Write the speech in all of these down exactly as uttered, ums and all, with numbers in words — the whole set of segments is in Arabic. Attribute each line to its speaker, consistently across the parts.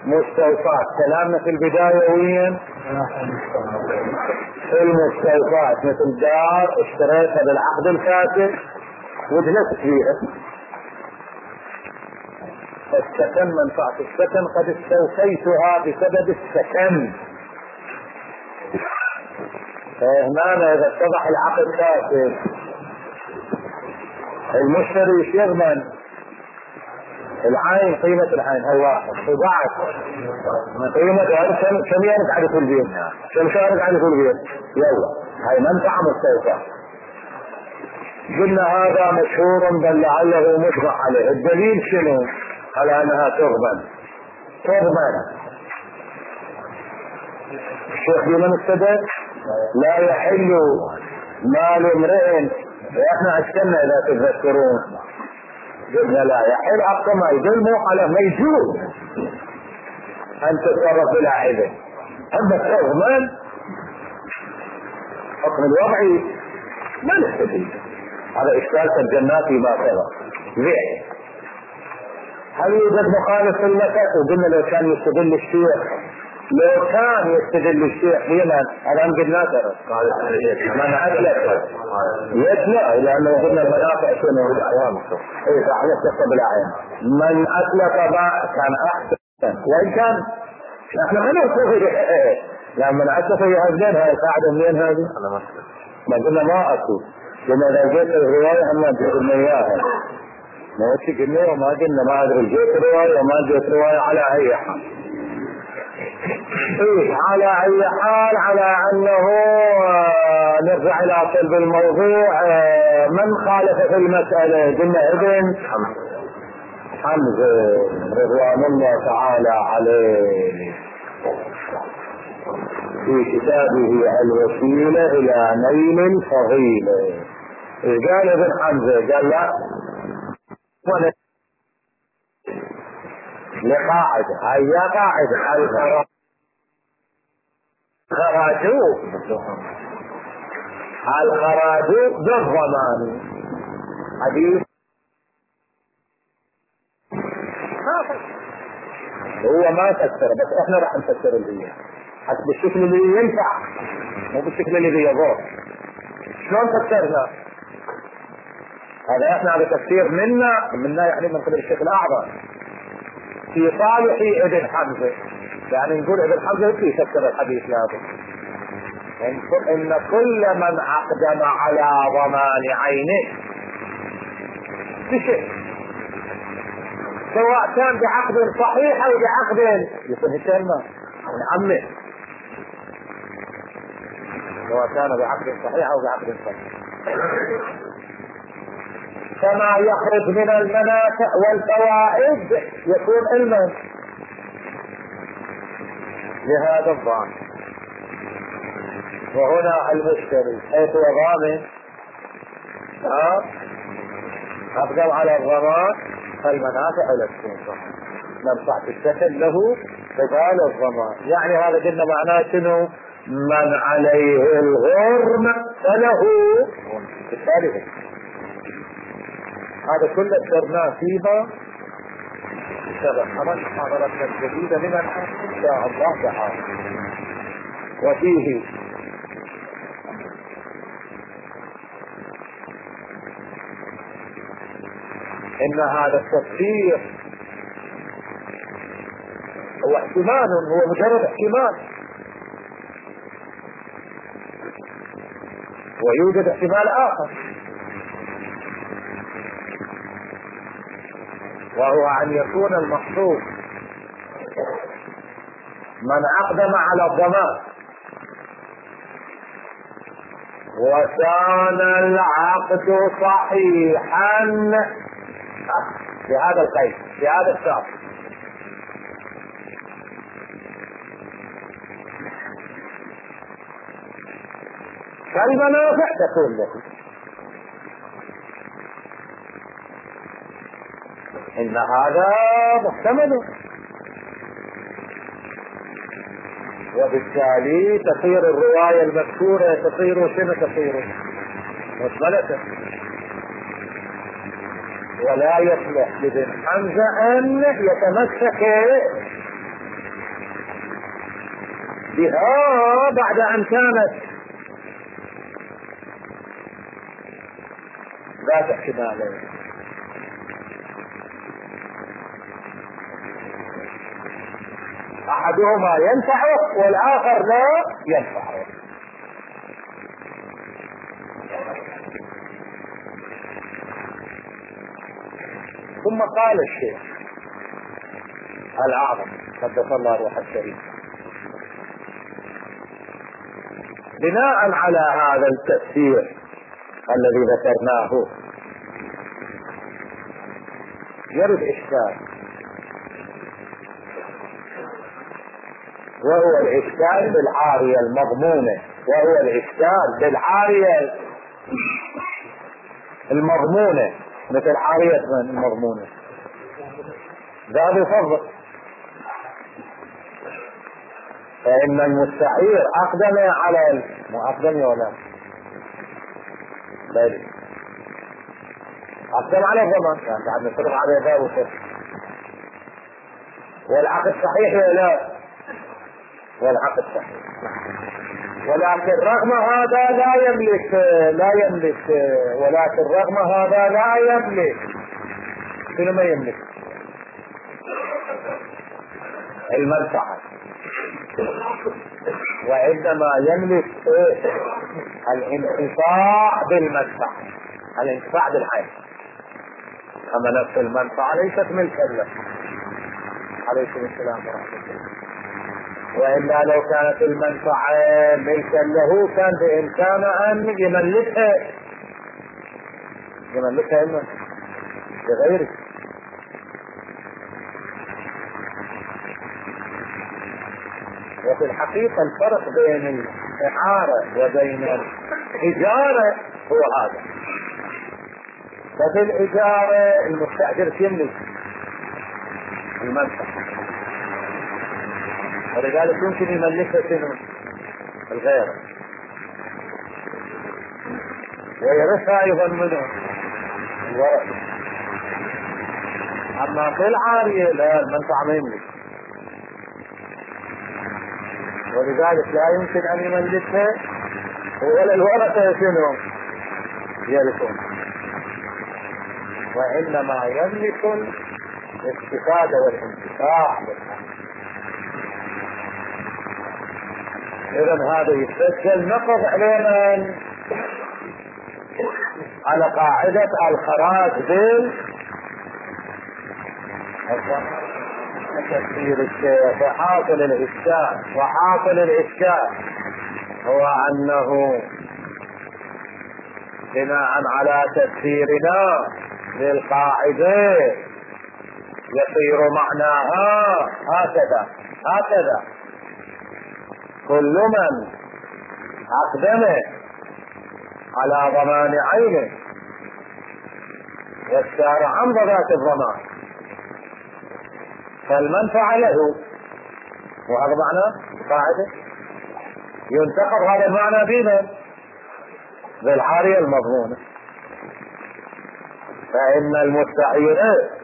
Speaker 1: مستوفات. كلامنا في البداية وين؟ في المستوفات، مثل دار اشتريتها بالعقد الفاسد وجلست فيها، السكن منفعة السكن قد استوفيتها بسبب السكن. فهنا إذا اتضح العقد فاسد المشتري ايش يضمن؟ العين، قيمة العين هي واحد وبعد قيمة كم كم يرجع لكل بيت، كم يرجع لكل بيت، يلا هاي منفعة مستوفى. قلنا هذا مشهور بل لعله مشرع عليه. الدليل شنو؟ على انها تضمن تضمن الشيخ بمن استدل لا يحل مال امرئ، احنا عشتنا اذا تتذكرون قلنا لا يحل حق ما يدل على ما يجوز ان تتصرف بلا عذر. اما التضمن حكم الوضعي ما نستفيد، هذا اشكال الجنات ما سبق. ليه؟ هل يوجد مخالف في المسألة؟ وقلنا لو كان يستدل الشيخ لو كان يستدل الشيخ بمن؟ الان قلنا ترى من أدلك يتلع، لانه قلنا المنافع شنو؟ اي صح يستقى بالاعيان. من أدلك كان احسن، وان كان احنا ما نوصف يعني من أدلك يهزلين هاي قاعدة منين هذه؟ ما قلنا ما اكو، قلنا اذا جيت الرواية اما قلنا اياها ما وش قلنا وما قلنا ما ادري جيت رواية وما جيت رواية على اي حال. إيه على اي حال على انه نرجع الى صلب الموضوع. من خالف في المسألة؟ قلنا ابن حمزة رضوان الله تعالى عليه في كتابه الوسيلة الى نيل الفضيلة. قال ابن حمزة قال لا لقاعدة، هي قاعدة الخراج الخراج بالضمان. حديث هو ما فسر، بس احنا راح نفسر اللي هي حسب بالشكل اللي ينفع مو بالشكل اللي يضر. شلون فسرنا هذا؟ احنا على تفسير منا منا يعني من قبل الشيخ الاعظم في صالح ابن حمزة، يعني نقول ابن حمزة في يفسر الحديث لازم ان كل من اقدم على ضمان عينه بشيء سواء كان بعقد صحيح او بعقد يكون الكلمة من عمه، سواء كان بعقد صحيح او بعقد صحيح، كما يخرج من المنافع والفوائد يكون علما لهذا الضامن. وهنا المشتري حيث هو ضامن أقدم على الضمان فالمنافع لا تكون ضمان، منفعة السكن له قبال الضمان. يعني هذا قلنا معناه شنو؟ من عليه الغرم فله بالتالي. هذا كله ذكرناه فيما سبق أمام محاضرتنا الجديدة من إن شاء الله تعالى. وفيه إن هذا التفسير هو احتمال، هو مجرد احتمال، ويوجد احتمال آخر وهو أن يكون المقصود من أقدم على الضمان وكان العقد صحيحا بهذا القيد بهذا الشرط، فالمنافع تكون له. إن هذا محتمل، وبالتالي تصير الرواية المذكورة تصير شنو تصير مثبتة، ولا يصلح لابن حمزة أن يتمسك بها بعد أن كانت ذات احتمالين. أحدهما ينفعه والآخر لا ينفعه. ثم قال الشيخ الأعظم قدس الله روحه الشريف: بناء على هذا التفسير الذي ذكرناه يرد إشكال، وهو الإشكال بالعارية المضمونة، وهو الإشكال بالعارية المضمونة مثل عارية من المضمونة. ذا بفضل، فإن المستعير أقدم على مو أقدم ولا لا أقدم على الضمان، يعني بعد نصرف على ذا وصف، والعقد صحيح ولا لا؟ والعقد صحيح، ولكن رغم هذا لا يملك لا يملك ولكن رغم هذا لا يملك شنو ما يملك؟ المنفعة، وإنما يملك الانتفاع بالمنفعة، الانتفاع بالحياة. أما نفس المنفعة ليست ملكا له. عليكم السلام ورحمة الله. وإلا لو كانت المنفعة ملكا له كان بإمكانه أن يملكها يملكها إنه لغيره. وفي الحقيقة الفرق بين الإعارة وبين الإجارة هو هذا. ففي الإجارة المستأجر يملك المنفعة، ولذلك يمكن يملكها شنو؟ الغير، ويرثها أيضا منه الورث. أما في العارية لا، المنفعة ما يملك، ولذلك لا يمكن أن يملكها ولا الورثة شنو؟ يرثون، وإنما يملك الاستفادة والانتفاع. إذن هذا يتسجل نقض علينا على قاعدة الخراج بال تفسير الشيخ. وحاصل الإشكال وحاصل الإشكال هو أنه بناء على تفسيرنا للقاعدة يصير معناها هكذا هكذا: كل من أقدم على ضمان عينه والشارع عن ذات الضمان فالمنفعة له. وهذا معنى قاعدة ينتقض هذا المعنى بنا بالعارية المضمونة. فإن المستعير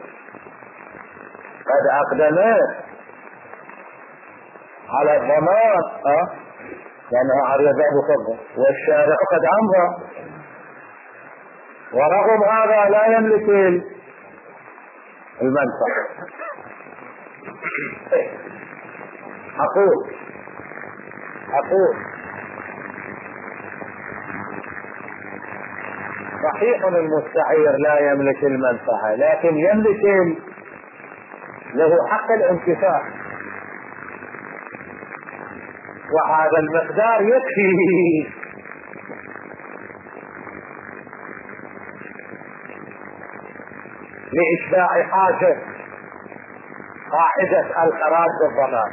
Speaker 1: قد أقدم على الضمان أه؟ لأنها عارية ذات فضل، والشارع قد أمضى، ورغم هذا لا يملك المنفعة. أقول أقول صحيح المستعير لا يملك المنفعة، لكن يملك له حق الانتفاع، وهذا المقدار يكفي لإشباع حاجة قاعدة الخراج بالضمان.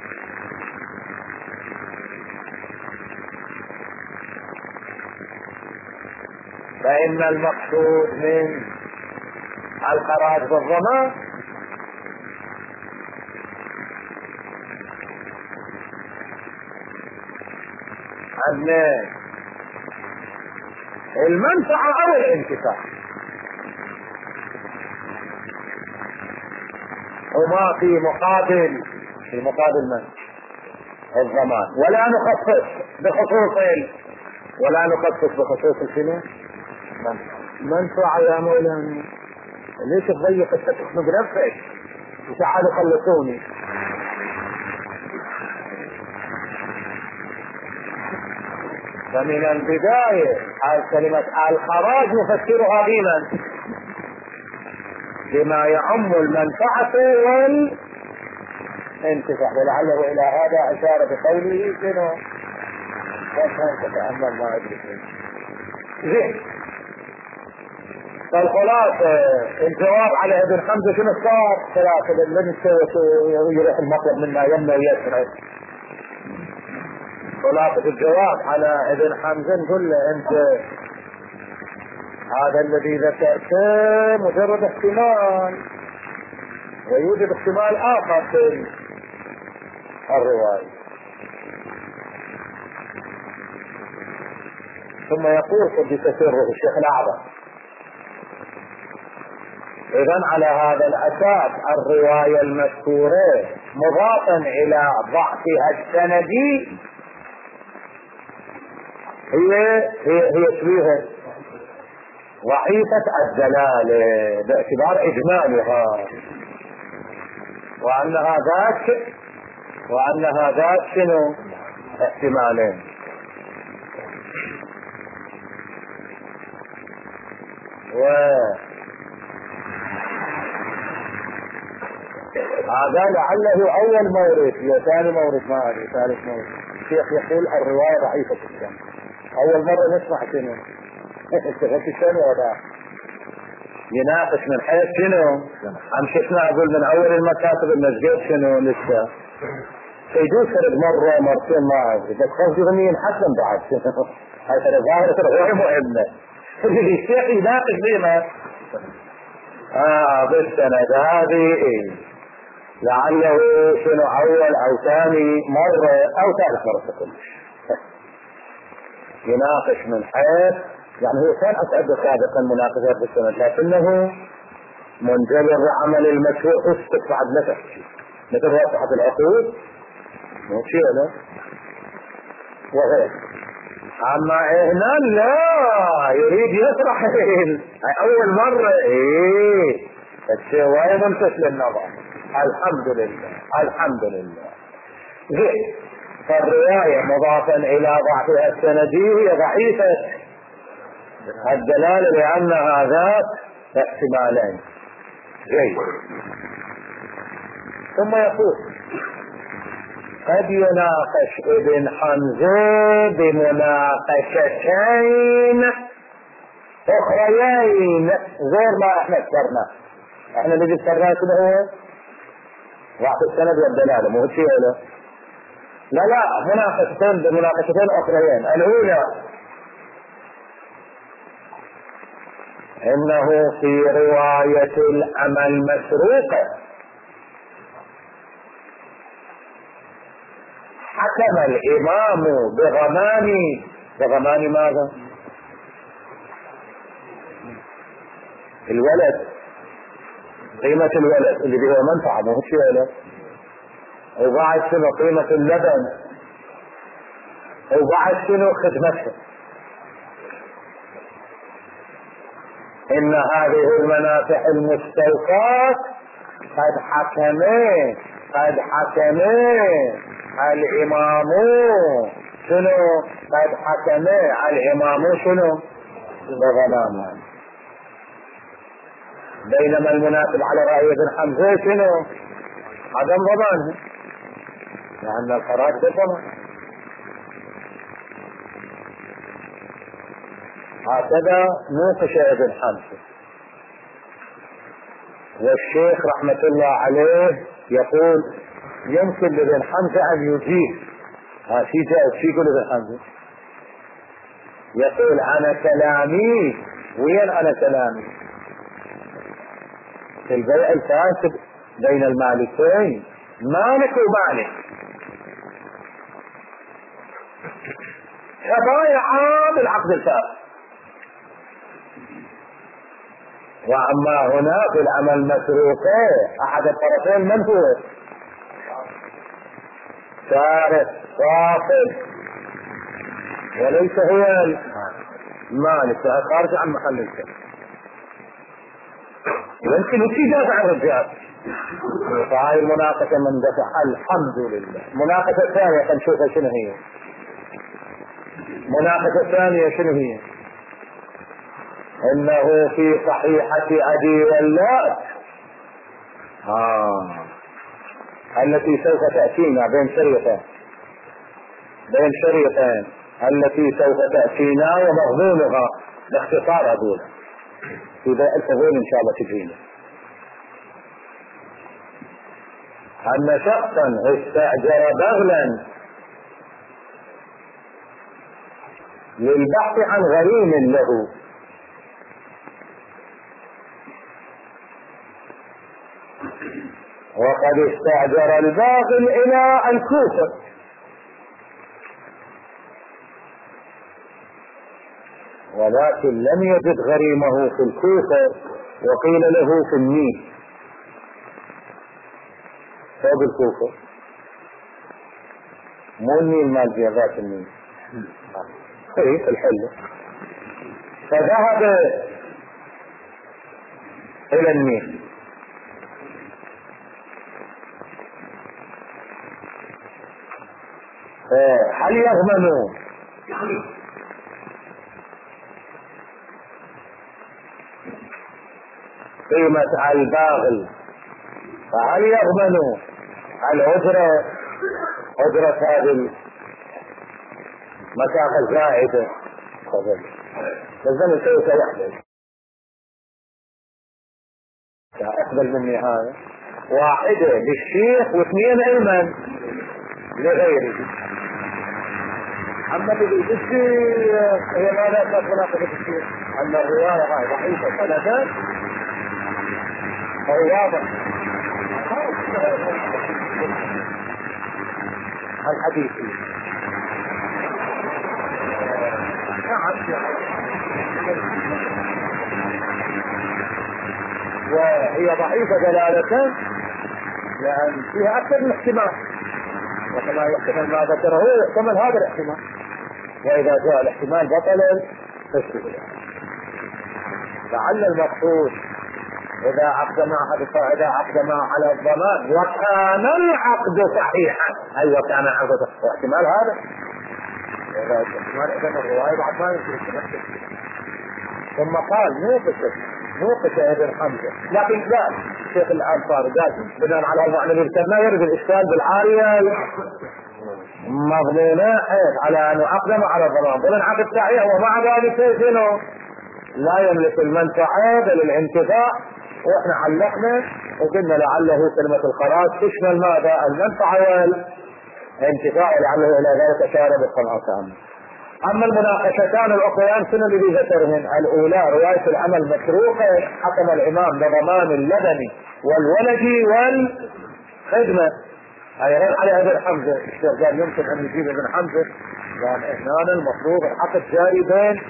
Speaker 1: فإن المقصود من الخراج بالضمان أن المنفعة أو الانتفاع، وما في مقابل في مقابل من الضمان، ولا نخصص بخصوص ولا نخصص بخصوص الشنو؟ منفعة يا مولانا. ليش تضيق التكليف بنفسك؟ تعالوا خلصوني. فمن البداية كلمة الخراج نفسرها بمن؟ بما يعم المنفعة والانتفاع، ولعله إلى هذا أشار بقوله شنو؟ فكان تتأمل ما أدري. زين، فالخلاصة الجواب على ابن حمزة شنو صار؟ ثلاثة لن يروح المطلب منا يمنا ويسرع. خلاصة الجواب على ابن حمزة نقول له انت هذا الذي ذكرته مجرد احتمال، ويوجد احتمال اخر في الرواية. ثم يقول قدس سره الشيخ الاعظم: اذا على هذا الاساس الرواية المذكورة مضافا الى ضعفها السندي هي هي هي شبيهة ضعيفة الدلالة باعتبار اجمالها، وانها ذات وانها ذات شنو؟ احتمالين. و هذا لعله اول مورد، يا ثاني مورد ما ادري، ثالث مورد. الشيخ يقول الرواية ضعيفة جدا. اول مرة نسمع شنو؟ اشتغلت شنو هذا؟ يناقش من حيث شنو؟ امشينا اقول من اول المكاتب المسجد شنو لسه. يجوز فرد مرة مرتين ما ادري، بس خمس يومين ينحسن بعد شنو؟ هاي ترى ظاهرة الرواية مهمة. الشيخ يناقش بما اه بالسند هذه ايه؟ لعله شنو اول او ثاني مرة او ثالث مرة تكون يناقش من حيث، يعني هو كان اسعد سابقا مناقشة بالسند، لكنه منجبر بعمل المشروع اسكت بعد لا تحكي مثل واسعة العقود مو شيء له وغير. اما هنا لا يريد يشرح اول مرة ايه الشيء وين منفس للنظر. الحمد لله الحمد لله. زين، فالرواية مضافا الى ضعفها السندي هي ضعيفة الدلالة لانها ذات احتمالين. جيد. ثم يقول: قد يناقش ابن حمزة بمناقشتين اخريين غير ما احنا ذكرنا. احنا اللي ذكرناه شنو هو؟ ضعف السند والدلالة، مو شيء له. لا لا، مناقشتين بمناقشتين اخريين. الاولى انه في رواية الأمى المسروقة حكم الامام بغمان بغمان ماذا؟ الولد، قيمة الولد اللي هو منفعة مو شيء له. وبعد شنو قيمة اللبن، وبعد شنو خدمته. ان هذه المنافع المستوفاة قد حكمه قد حكمه الامام شنو؟ قد حكمه الامام شنو؟ بغنام. بينما المناسب على رأي ابن حمزة شنو؟ عدم ضمانه، لأن الخراج بضمان. هكذا نوقش ابن حمزة. والشيخ رحمة الله عليه يقول يمكن لابن حمزة أن يجيب. ها شي جاء شي يقول ابن حمزة؟ يقول أنا كلامي وين أنا كلامي؟ في البيع الفاسد بين المالكين، مالك ومالك، كبايعة بالعقد الفاسد. واما هنا في العمل مسروقه احد الطرفين من هو؟ سارق فاصل وليس هو المالك، خارج عن محل الشيء. يمكن في دافع الرجال. فهاي المناقشة من دفع الحمد لله. المناقشة الثانية خلينا نشوفها شنو هي. المناقشة الثانية شنو هي؟ انه في صحيحة ابي ولاد آه. التي سوف تأتينا بين شريطين بين شريطين التي سوف تأتينا ومضمونها باختصار اقول إذا الفضول إن شاء الله تجينا أن شخصا استأجر بغلا للبحث عن غريم له، وقد استأجر الباغل إلى الكوفة، ولكن لم يجد غريمه في الكوفة وقيل له في النيل فوق الكوفة، مو النيل مال جهات النيل في الحلة. فذهب إلى النيل هل يضمن قيمة الباغل؟ فهل يضمن الأجرة أجرة هذه المسافة الزائدة؟ لازم نسوي وحدة أقبل مني هذا واحدة للشيخ واثنين أيمن لغيره. أما بالشيخ هي ماذا تناقض الشيخ؟ أن الرواية هاي ضعيفة سندا أو واضح الحديث وهي ضعيفة دلالة لأن فيها أكثر من احتمال، وكما يحتمل ما ذكره يحتمل هذا الاحتمال، وإذا جاء الاحتمال بطلا فاشتغل. لعل المقصود إذا عقد معها إذا عقد معها على الضمان وكان العقد صحيحا، أي وكان العقد صحيحا احتمال هذا إذا احتمال إذن الرواية بعد ما يمكن. ثم قال موقف موقف ابن حمزة، لكن قال الشيخ الأنصاري قال بناء على المعنى الذي ما يرد الإشكال بالعارية مضمونة على أنه أقدم على الضمان ضمن عقد صحيح، ومع ذلك شنو لا يملك المنفعة بل الانتفاع. واحنا علقنا وقلنا لعله كلمة الخراج تشمل ماذا؟ المنفعة والانتفاع، لعله الى ذلك اشار بالصنعة عنه. اما المناقشتان الاخريان شنو الذي ذكرهن؟ الاولى رواية العمل مسروقة حكم الامام بضمان اللبن والولد والخدمة، اي رد على ابن حمزة. الشيخ قال يمكن ان يجيب ابن حمزة لان احنا المفروض العقد جاري بين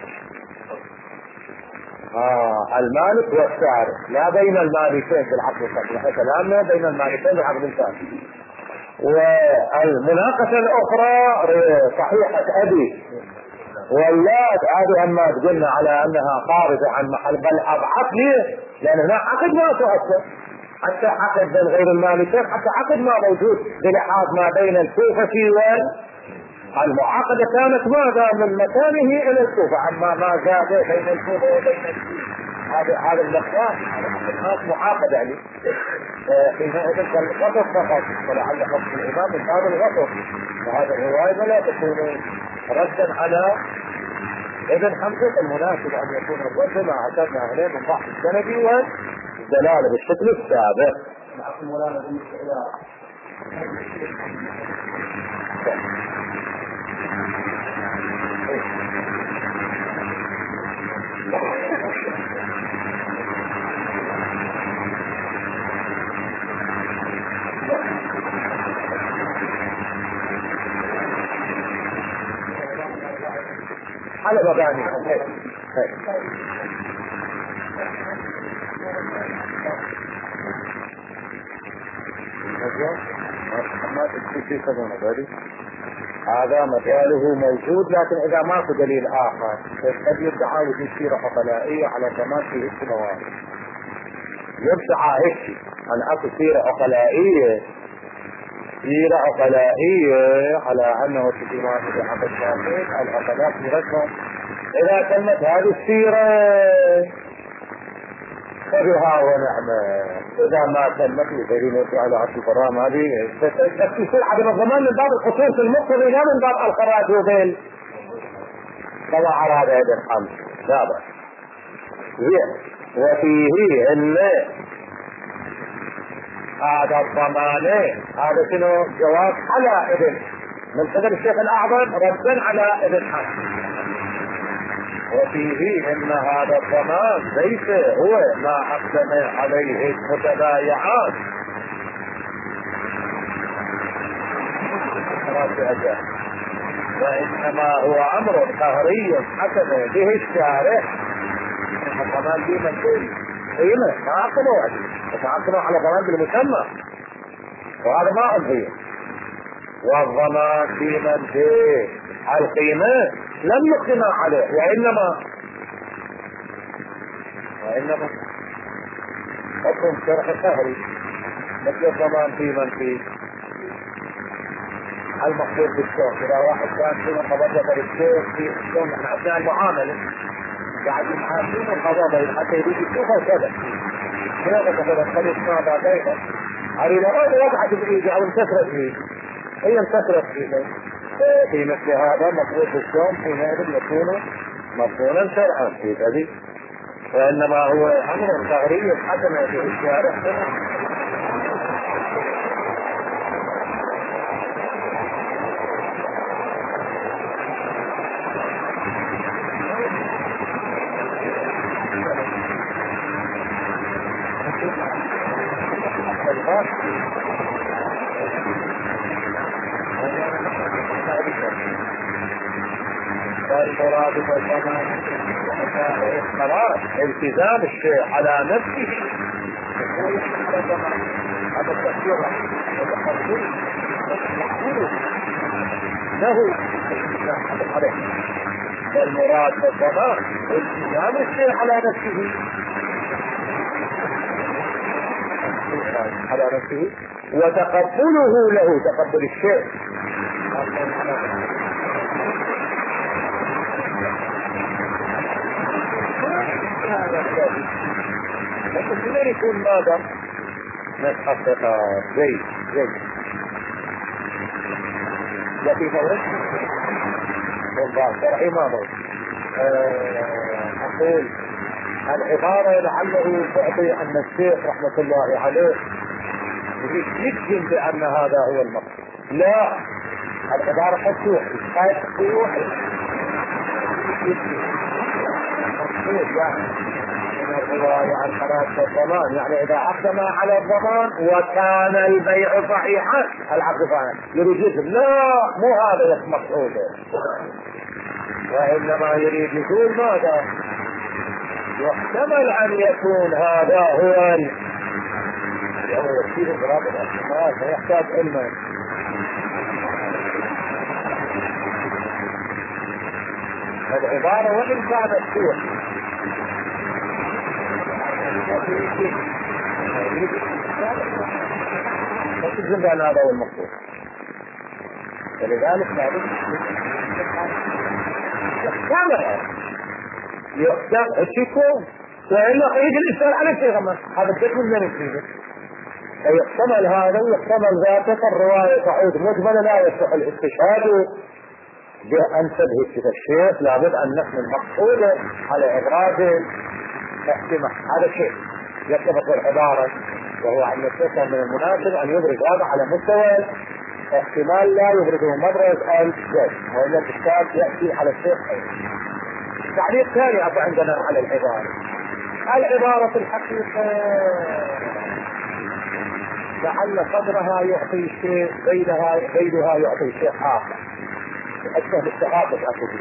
Speaker 1: آه المالك والسعر لا بين المالكين بالعقد الصحيح، كلامنا بين المالكين بالعقد الثاني. والمناقشة الأخرى صحيحة أبي واللات هذه أما قلنا على أنها خارجة عن محل، بل أضعف ليه؟ لأن هنا عقد ما تؤثر، حتى عقد بين غير المالكين، حتى عقد ما موجود بلحاظ ما بين الكوفة والمعاقدة كانت ماذا من مكانه إلى الكوفة، أما ما زاد بين الكوفة وبين هذا هذا المكان الناس معاقدة عليه حينئذ كان الغطر فقط، ولعل خصم الإمام من هذا الغطر. وهذا الرواية لا تكون ردا على ابن حمزة، المناسب أن يكون الرد ما اعتدنا عليه من بحث السندي والدلالة بالشكل السابق. على مباني ما ما تكفي يسمونه ذلك. هذا مجاله موجود، لكن اذا ماكو دليل اخر قد يدعى وجود سيرة عقلائية على زمان في السنوات. يدعى هيك ان اكو سيرة عقلائية سيرة عقلائية على انه في ما في حق الشافعي العقلاء في رسم. اذا تمت هذه السيرة فبها ونعمة، اذا ما تمت لدليل على عشر الكرام هذه تكفي عدم الضمان من باب الخصوص المقتضي لا من باب الخراج وبين طبعا على هذا الحمد. لا بأس. وفيه ان هذا الضمان هذا شنو جواب على ابن من قبل الشيخ الاعظم ردا على ابن حسن. وفيه ان هذا الضمان ليس هو ما اقدم عليه المتبايعات وانما هو امر قهري حكم به الشارع. الضمان دي مسؤول قيمه ما عقلوا عليه وتعاقبوا على ضمان بالمسمى وهذا ما أضيع. والضمان في من فيه القيمة لم يقدم عليه وإنما وإنما حكم شرح سهري مثل الضمان في من فيه المقصود بالشوق. إذا واحد كان فينا قبضة بالشوق في الشوق نحن أثناء المعاملة قاعد يحاسبون القضاء حتى يريد يشوفه كذا هذا كذا خليط ما بعدين أريد أن وضعت بإيدي أو انتكرت فيه هي انتكرت فيه في مثل هذا مقبول الشوم حينئذ يكون مقبولا شرعا في ذلك. وإنما هو أمر تغريب حكم في الشارع. والمراد بالضمان خلاص التزام الشيء على نفسه هذا التفسير وتقبل له عليه. والمراد بالضمان التزام الشيء على نفسه على نفسه وتقبله له تقبل الشيء لكن بمن يكون ماذا نتحقق زي زي لكن فورد والله شرعي ما موت. أقول العبارة لعله تعطي أن الشيخ رحمة الله عليه يجزم بأن هذا هو المقصود. لا العبارة حتوحي حتوحي مقصود يعني من الرواية عن حراسة الضمان يعني إذا أقدم على الضمان وكان البيع صحيحا العقد صحيح يريد يجزم. لا مو هذا مقصوده وإنما يريد يقول ماذا يحتمل أن يكون هذا هو هو يكفيه إضراب الأشخاص فيحتاج علما. العبارة وإن كانت سوء فتجزم بأن هذا هو المقصود. فلذلك لابد يحتمل يحتمل الشيكون وإلا يجي الإسلام على شيء غمس هذا الشيء من من يكفيه يحتمل هذا ويحتمل ذاته. الرواية تعود مجملة لا يصح الاستشهاد بأن تدهش في الشيخ لابد أن نحمل مقصوده على إبراز احتمال. هذا شيء يرتبط العبارة وهو أن الشيخ من المناسب أن يبرز هذا على مستوى احتمال لا يبرزه مبرز الجد وإلا الكتاب يأتي على الشيخ أيضا. تعليق ثاني أبو عندنا على العبارة. العبارة الحقيقة لعل صدرها يعطي شيء بينها بينها يعطي شيء آخر أشبه بالتعاطف أكثر.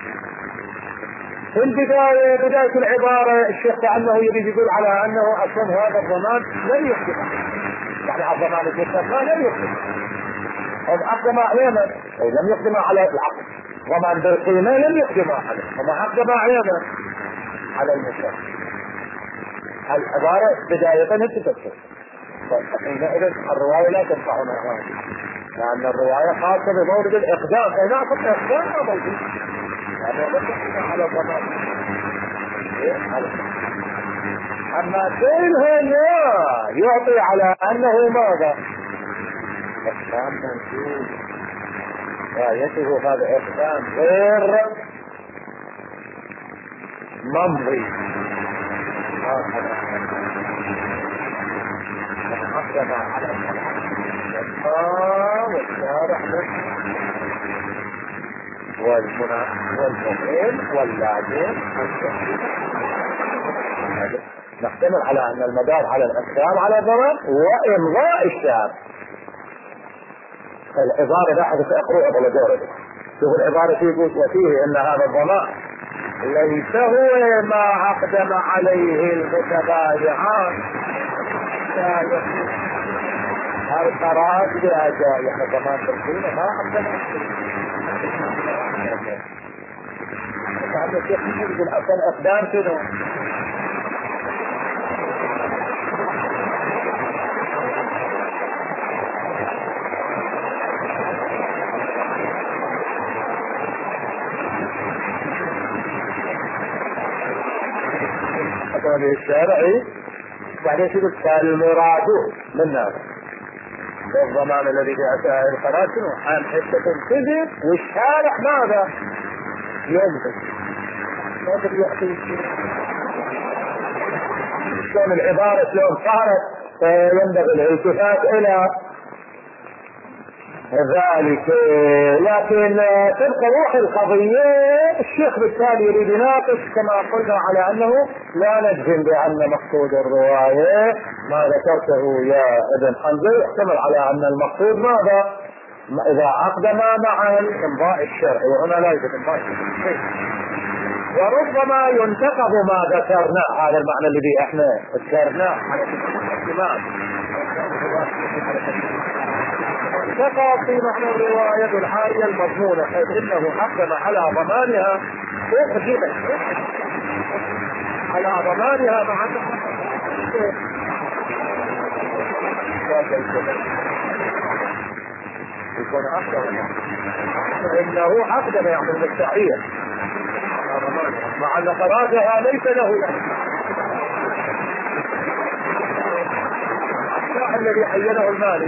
Speaker 1: في البداية بداية العبارة الشيخ كأنه يريد يقول على أنه أصلا هذا الضمان لم يحدث يعني الضمان المطلق لم يحدث هم أقدم علينا أي لم يقدم على العقد، ضمان بالقيمة لم يقدم عليه، هم أقدم علينا على المشروع. العبارة بداية تتفسر، فحينئذ الرواية لا تنفعنا هذه، لأن الرواية خاصة بمورد الإقدام، أي نعم الإقدام ما موجود، يعني نتكلم على الضمان. أما كلها لا يعطي على أنه ماذا؟ إقدام منسوب، غايته هذا إقدام غير ممضي. أقدم على والشارع والمقيم واللاجئ، نحتمل على أن المدار على الإقدام على الضمان وإمضاء الشارع. العبارة لاحظ اقرأ قبل دورة، شوف العبارة فيه وفيه إن هذا الضمان ليس هو ما أقدم عليه المتبايعان، القرارات بها جائحة ضمان بالقيمة ما أقدم فهذا الشيء يقول أصلا أقدام شنو؟ أقدم الشارعي بعدين يقول فالمراد من هذا الضمان الذي جاء القرار شنو؟ عن حتة تنتهي والشارع ماذا؟ ينتهي ماذا يعطي شلون العبارة شلون صارت ينبغي الالتفات إلى ذلك، لكن تبقى روح القضية. الشيخ بالتالي يريد يناقش كما قلنا على أنه لا نجزم بأن مقصود الرواية ما ذكرته يا ابن حنظل، يحتمل على أن المقصود ماذا؟ إذا أقدم مع الإمضاء الشرعي، وهنا لا يوجد إمضاء شرعي، وربما ينتقد ما ذكرناه، هذا المعنى الذي احنا ذكرناه على الاهتمام تقع في معنى الرواية الحالية المضمونة، حيث انه حكم على ضمانها اقدمت على ضمانها مع يكون اكثر انه اقدم يعني بالتعيين مع ان خراجها ليس له الذي حينه المالك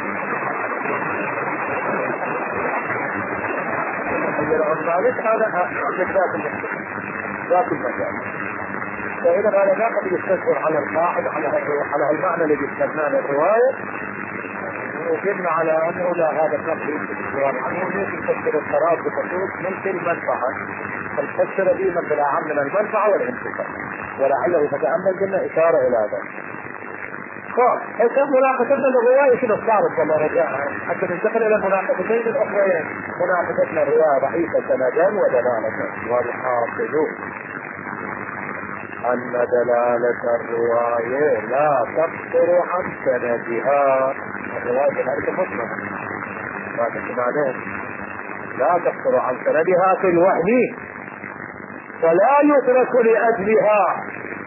Speaker 1: حينه المالك هذا ذات المجال. فإذا هذا لا قد يستثمر على القاعدة على على المعنى الذي استثناه للرواية، وجدنا على أنه لا هذا النقل عنه يفسر الخراج بخصوص ممكن منفعة، فنفسر به مثل أعم من المنفعة والانتفاع، ولعله يتأمل قلنا إشارة إلى ذلك. طيب كيف مناقشتنا للرواية شنو صارت كما رجعنا حتى ننتقل إلى المناقشتين الأخرين. مناقشتنا الرواية ضعيفة سندا ودلالة، والحاصل أن دلالة الرواية لا تقصر عن سندها. الرواية ذلك مطلقة ما تسمعناه لا تقصر عن سندها في الوهم، فلا يترك لأجلها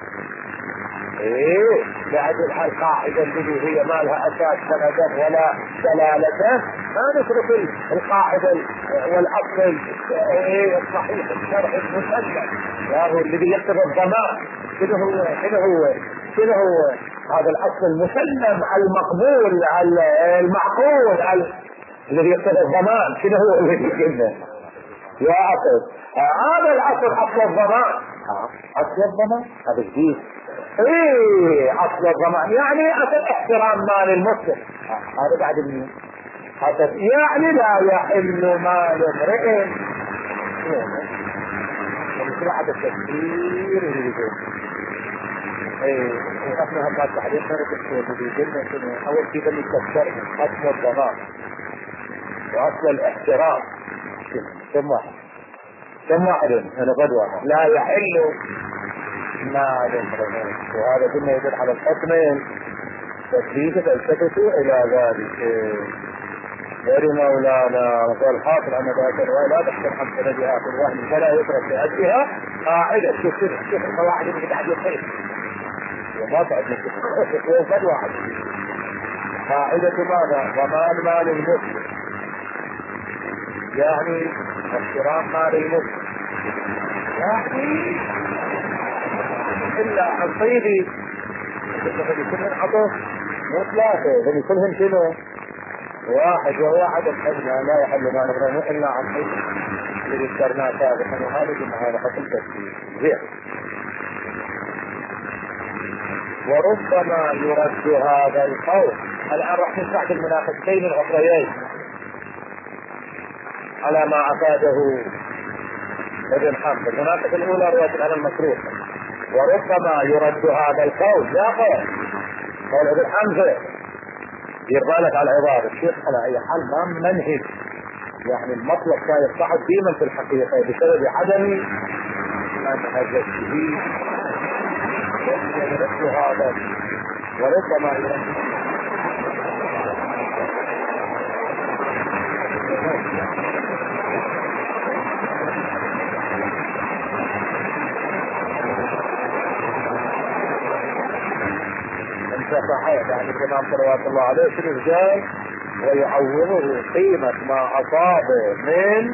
Speaker 1: ايه لأجل القاعدة التي هي ما لها أساس سندا ولا دلالة، ما نترك القاعدة والأصل ايه الصحيح الشرعي المسلم يعني الذي يقتضي الضمان. شنو هو شنو هو شنو هو هذا الأصل المسلم المقبول المعقول الذي يقتضي الضمان؟ شنو هو الذي يقتضي يا أصل هذا الأصل أصل الضمان؟ أصل الضمان هذا جديد. ايه اصل الضمان يعني اصل احترام مال المسلم، هذا بعد منه حسب يعني لا يحل مال امرئ ومسرعة التفكير اللي ايه احنا هكذا تحديث مرة بيجلنا شنو اول شيء اللي تفكر اصل الضمان واصل الاحترام ثم ثم اعلم انا غدوة لا يحل ما ينبغي، وهذا كله يدل على الحكمين تثبيت التفتوا الى ذلك. غير مولانا وقال حاصل أن ذات الرواية لا تحصل عن سندها في الوهم فلا يترك بأجلها قاعدة. شوف شوف شوف القواعد اللي تحت الخير وما تعد نفسك فد واحد. قاعدة ماذا؟ ضمان مال المسلم، يعني احترام مال المسلم، يعني إلا الصيدي اللي كلهم عطف مو ثلاثة، اللي كلهم شنو؟ واحد وواحد الحجم لا يحل ما نبغى إلا عن حجم اللي ذكرناه سابقا، وهذا قلنا هذا حكم تفسير زين. وربما يرد هذا القول. الآن راح نشرح المناقشتين الأخريين على ما أفاده ابن حمد. المناقشة الأولى رواية عن المسروق. وربما يرد هذا القول، لا قول قول ابن حمزة يرضى على العبارة الشيخ على أي حال ما منهج، يعني المطلب كان يصعد ديما في الحقيقة بسبب عدم منهج الشديد يرد هذا. وربما يرد صحيح، يعني الإمام صلوات الله عليه في الرجال ويعوضه قيمة ما أصاب من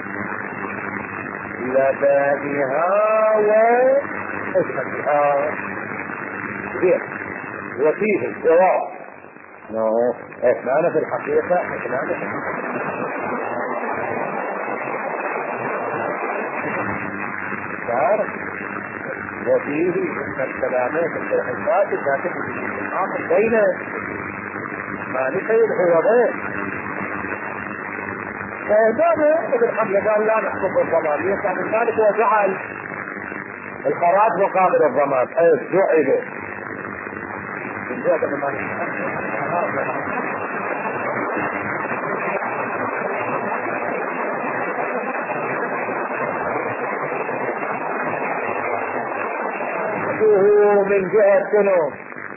Speaker 1: لبانها وحسنها غير وفيه الجواب. نو احنا في الحقيقة احنا في الحقيقة تعرف وفيه الكلامات الحسات الذاتي الآخر بينه ما نسيب حوضين. فهذا ابن حمزة قال لا نحكم بالضمان، يسعى من ذلك وجعل الخراج مقابل الضمان حيث جعله من جهة الضمان. من جهة شنو؟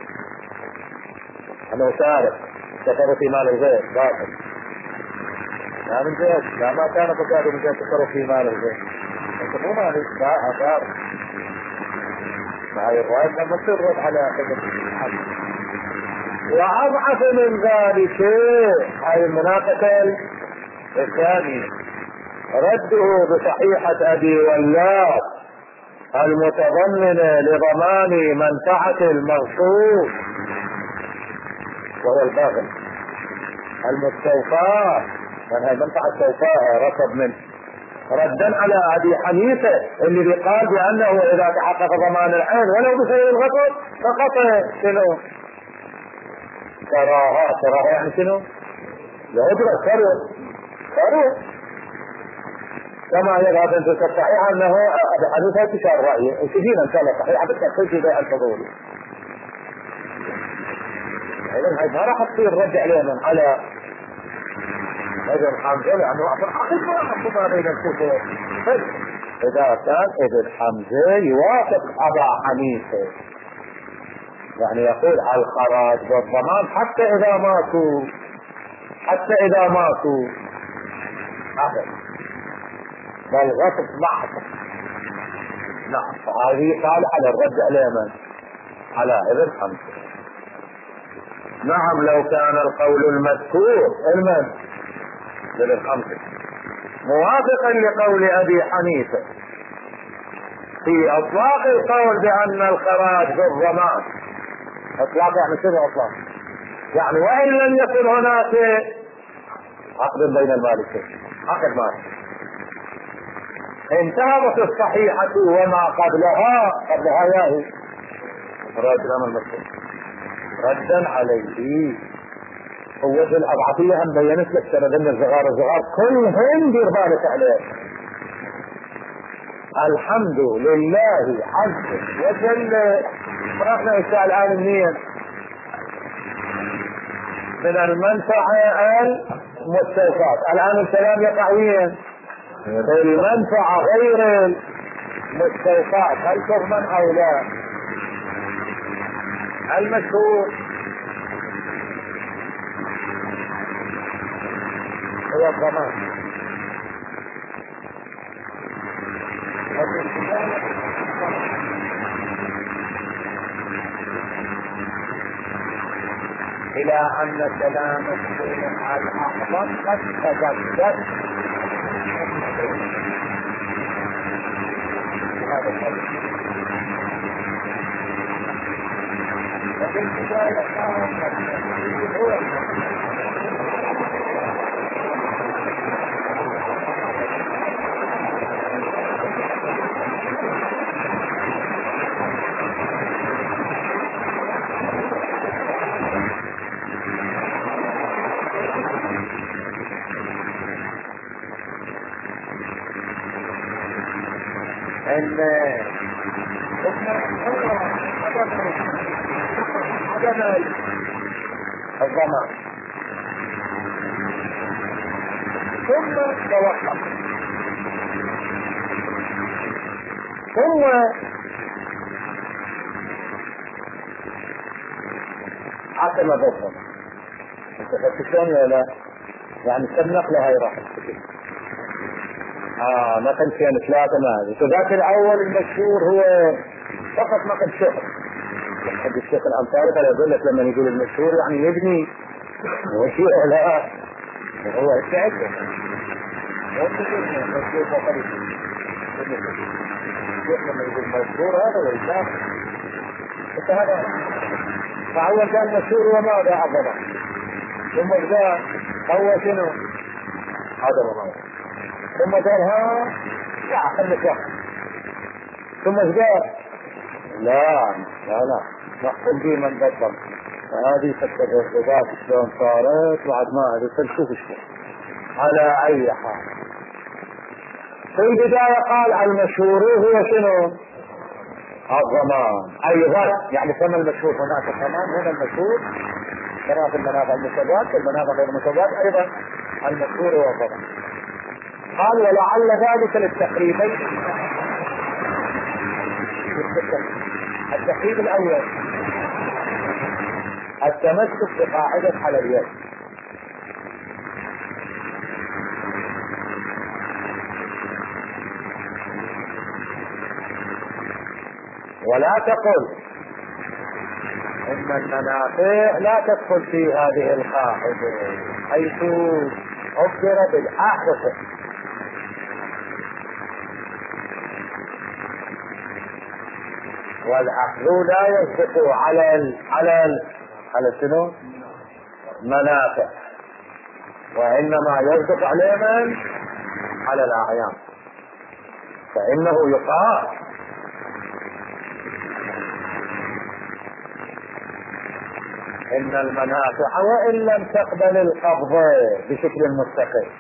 Speaker 1: أنه سارق تصرف في مال الغير باطل، لا من جهة لا ما كان بقاله من جهة تصرف في مال الغير، أنت مو مالك لا أثار مع الرواية لما ترد على حكم. وأضعف من ذلك هذه المناقشة الثانية رده بصحيحة أبي ولاد المتضمنة لضمان منفعة المغصوب وهو الباغي المستوفاة، من هي منفعة استوفاها ركب منه، ردا على أبي حنيفة اللي قال بأنه إذا تحقق ضمان العين ولو بسبب الغصب فقط شنو؟ كراهة. كراهة يعني شنو؟ يهجر كروه كروه كما يذهب انت الصحيح انه ابي حنيفه تشار رايه وتجينا ان شاء الله صحيحه بالتفصيل في بيع الفضول. اذا هاي ما راح تصير رجع لنا على ابن حمزه لانه في الحقيقه ما بين الكتب. اذا كان ابن حمزه يوافق ابا حنيفه يعني يقول على الخراج والضمان حتى اذا ماتوا حتى اذا ماتوا اخر بل غصب محض. نعم هذه قال على الرد على على ابن حمزة. نعم لو كان القول المذكور المن ابن حمزة موافقا لقول ابي حنيفة في اطلاق القول بان الخراج بالضمان. اطلاق يعني شنو اطلاق؟ يعني وان لم يكن هناك عقد بين المالكين عقد مالك انتهت الصحيحة وما قبلها قبلها ياهي رد الامر المسؤول ردا عليه. قوة الأضعفية هم بينت لك سندن الصغار الصغار كلهم دير بالك عليه. الحمد لله عز وجل. فرحنا إشاء الآن منين؟ من المنفعة المستوفاة. الآن الكلام يقع وين؟ المنفعة غير المستوفاة هل تضمن أو لا؟ المشهور والضمان. إلى أن كلام الشيخ الأعظم قد تجدد هذا الحديث. وفي البداية هو ان الضمان ثم توقف ثم عتم ضده. انت فتشون ولا لا؟ يعني كم نقله هاي راح اه نقلتين ثلاثة ما هذه. فذاك الاول المشهور هو فقط نقل شهر. حق الشيخ الانصاري قال يقول لك لما يقول المشهور يعني يبني هو شيء لا هو التعب لما يقول مشهور هذا ويشاف هذا. فأول كان مشهور وماذا عظمه ثم جاء هو شنو عظمه ثم قال ها لا خليك واحد ثم جاء لا لا لا نحكم به من بطل. فهذه التدرجات شلون صارت وعد ما هذا فنشوف الشيء على اي حال. في البداية قال المشهور هو شنو الضمان ايضا يعني ثمن المشهور هناك ثمان هنا المشهور كما في المنافع المسوات والمنافع غير المسوات ايضا المشهور هو الضمان. قال ولعل ذلك للتقريبين. التقريب الاول التمسك بقاعدة على اليد ولا تقل ان المنافع لا تدخل في هذه القاعدة حيث عبر بالاحدث والأخذ لا يصدق على ال على ال على شنو منافع وإنما يصدق عليه من على الأعيان فإنه يقال إن المنافع وإن لم تقبل القبض بشكل مستقل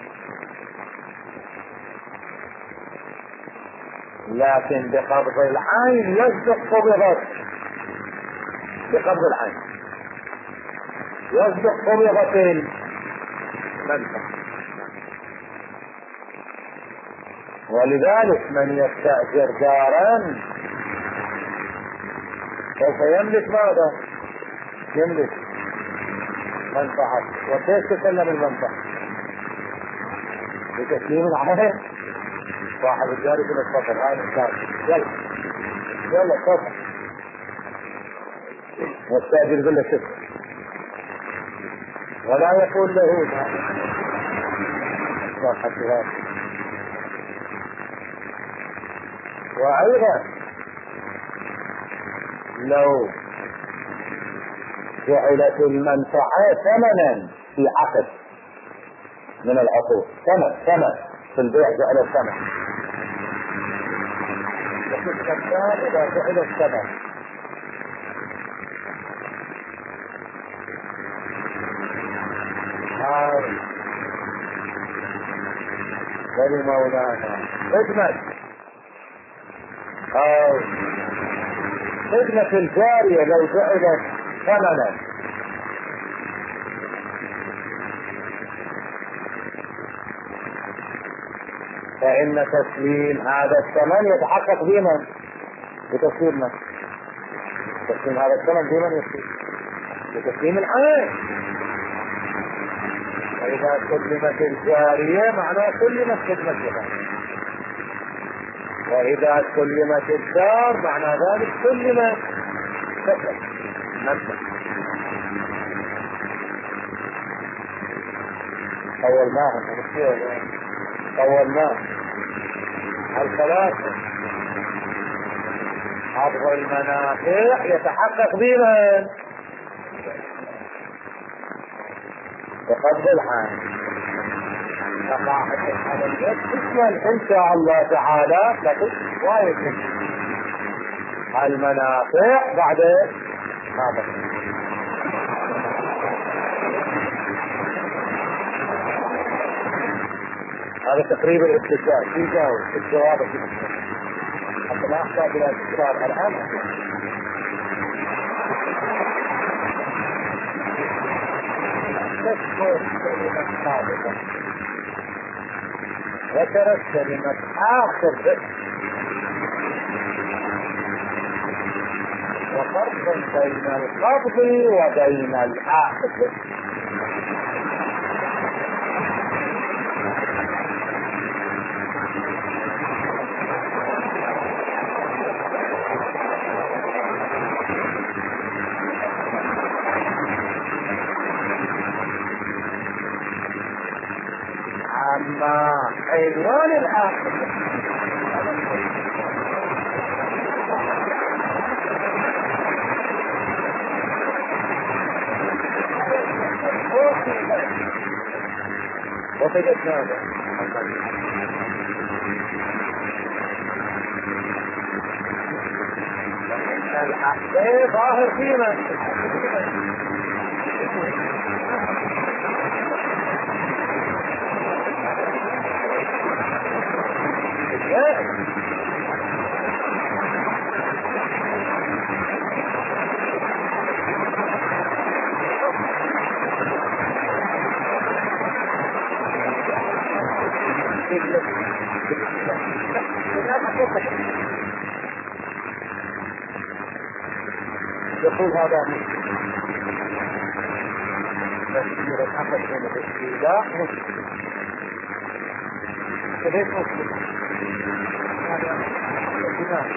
Speaker 1: لكن بقبض العين يصدق قبضت بقبض العين يصدق قبضت المنفعة. ولذلك من يستأجر دارا سوف يملك ماذا؟ يملك منفعة. وكيف تسلم المنفعة؟ بتسليم العين. صاحب الجاري في السفر هاي الجاري يلا يلا سفر والتاجر يقول له شكر ولا يقول له صاحب الجاري. وأيضا لو جعلت المنفعة ثمنا في عقد من العقود ثمن ثمن في البيع جعل الثمن وفي الكتاب إذا جعل الثمن هاي ولمولانا خدمة هاي خدمة الجارية لو جعلت ثمنا فإن تسليم هذا الثمن يتحقق بمن؟ بتسليم من؟ تسليم هذا الثمن بمن يسليم؟ بتسليم العين. وإذا سلمت الجارية معناه سلمت خدمتها، وإذا سلمت الدار معنى ذلك سلمت سكن نفسه. طولناها طولناها الثلاثة. حفظ المنافع يتحقق بمن؟ بقبض الحال. فقاعدة على اليد تشمل إن شاء الله تعالى لكن وايد المنافع بعد هذا. هذا تقريبا الاستشهاد في جاوب في الجواب حتى لا أحتاج إلى الاستشهاد الآن. ذكرت كلمة آخر ذكر وفرق بين القبض وبين الآخر. أما عنوان الآخر وفقت ماذا؟ الأحداث ظاهر فيما يقول هذا تفسير الأخذ من الاستيلاء مسلم كيف مسلم هذا الجنان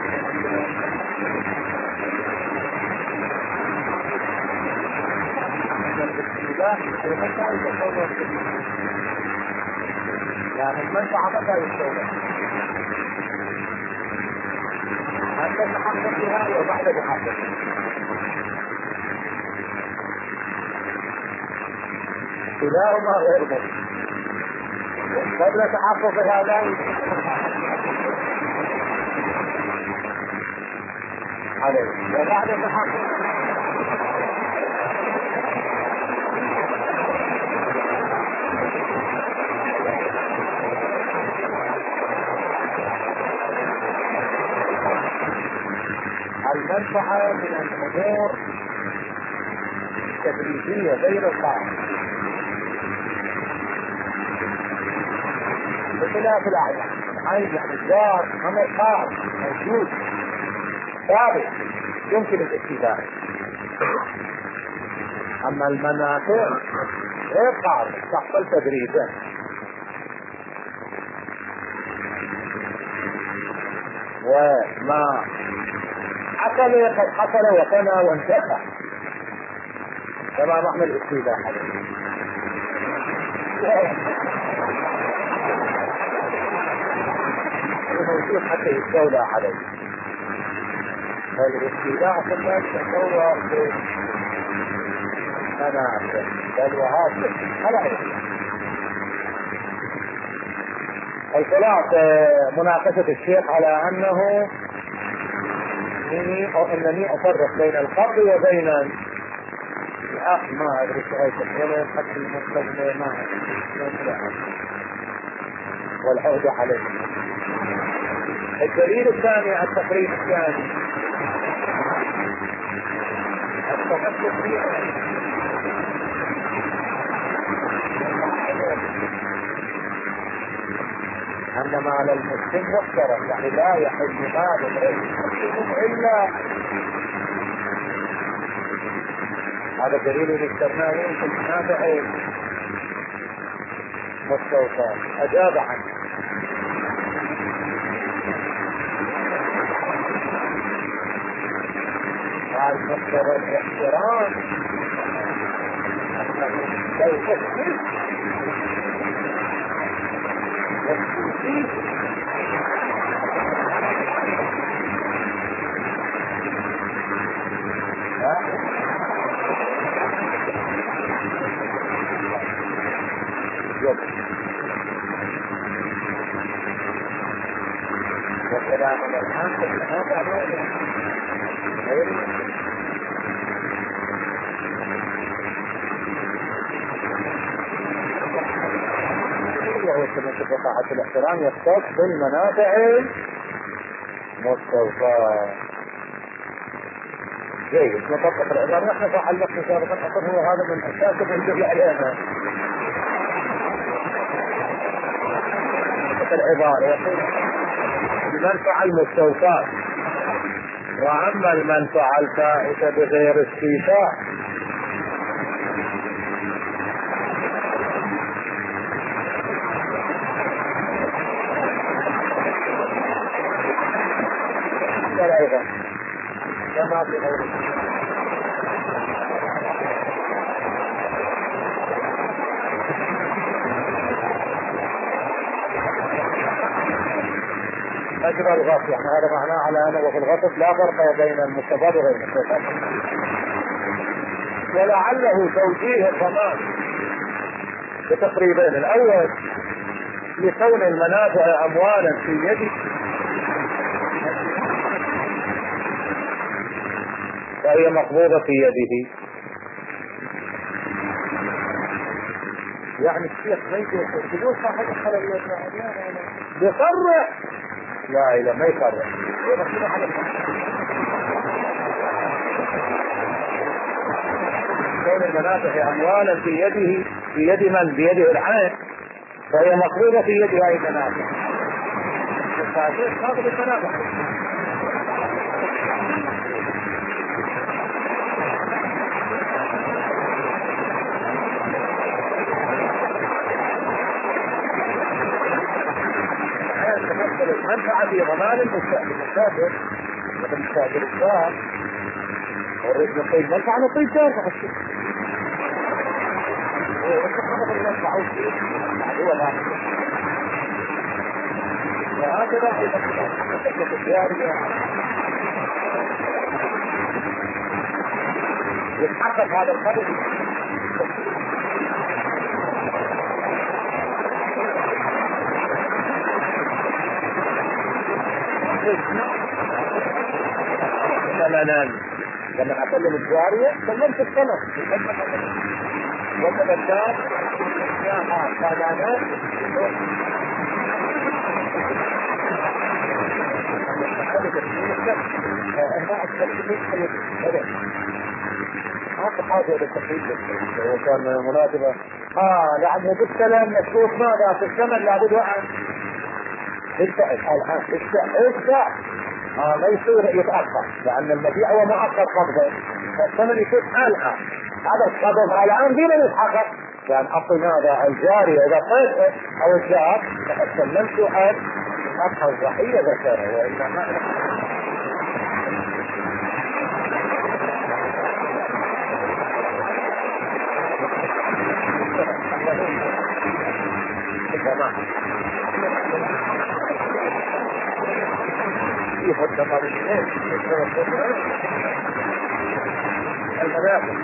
Speaker 1: الاستيلاء المنفعة يتصور يعني المنفعة متى يتصور أنت تحقق بها وبعد تحقق كلاهما غير ممكن قبل تحقق هذا عليه وبعد تحقق المنفعة من الأمور التدريجية غير القاعدة بخلاف الأعيان. العين يعني الدار أمر قاعد موجود ثابت يمكن الاستفادة. أما المنافع غير قاعدة تحصل تدريجا. وما حصل قد حصل وكان وانتفع كما نحن الاستيلاء الموجود حتى يستولى عليه. فالاستيلاء كما تتصور في منافع بل وهذا على الخلاص مناقشة الشيخ على أنه أو أنني أفرق بين القبض وبين الأخذ. ما أدري شيء ولا حتى المطلب ما والعودة عليه. الدليل الثاني التقريب الثاني التفكر فيه أنما على المسلم مفترض يعني لا يحل مال إلا هذا دليل ذكرناه في المنافع مستوفى أجاب عنه. قال مصدر الاحترام وكلام الأرحام هذا وهو كما طاعة الاحترام يختص بالمنافع المستوفى. جيد نطبق العبارة. نحن فعلنا سابقا أقول هو هذا من أساس الجملة عليها العبارة يقول المنفعة المستوفاة وأما المنفعة الفائتة بغير استيفاء أيضا كما في غيره. أجرى الغصب يعني هذا معناه على أنه وفي الغصب لا فرق بين المستفاد وغير المستفاد. ولعله توجيه الضمان بتقريبين. الأول لكون المنافع أموالا في يده فهي مقبوضة في يده. يعني الشيخ ميت بدون صاحب الخلل يصرح لا إله ما يصرح كون المنافع أموالا في يده في يد من بيده العين فهي مقبوضة في يد هذه المنافع. الفاتح صاحب المنافع المنفعة في ضمان المستاجر والمستاجر الشاب والرجل نطيب منفعة نطيب جارفة الشيء المنفعة وشيء هو لا وهكذا في المنفعة الجارية يتحقق هذا الخبر ثمنا. لما أكلم الجارية سلمت الثمن وتبدأ ياها ثمنا هذا حاجة للتقييد لو كان مناسبة. اه لعنه بالسلام مشروط ماذا في الثمن لابد أن ادفع الآن ادفع ادفع آه ما يصير يتأخر لأن المبيع هو مؤخر قبضه فالثمن يصير الآن. هذا القبض الآن بما يتحقق يعني أعطي ماذا الجاري إذا طيته أو الجار فقد سلمت أن أبقى الضحية ذكره وإلا ما يحط طبعا الاثنين المنافع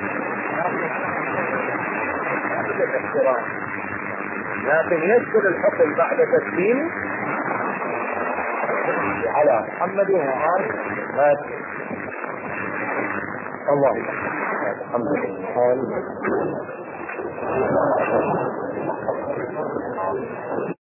Speaker 1: لكن يدخل الحكم بعد تسليم على محمد وآل الله الحمد لله.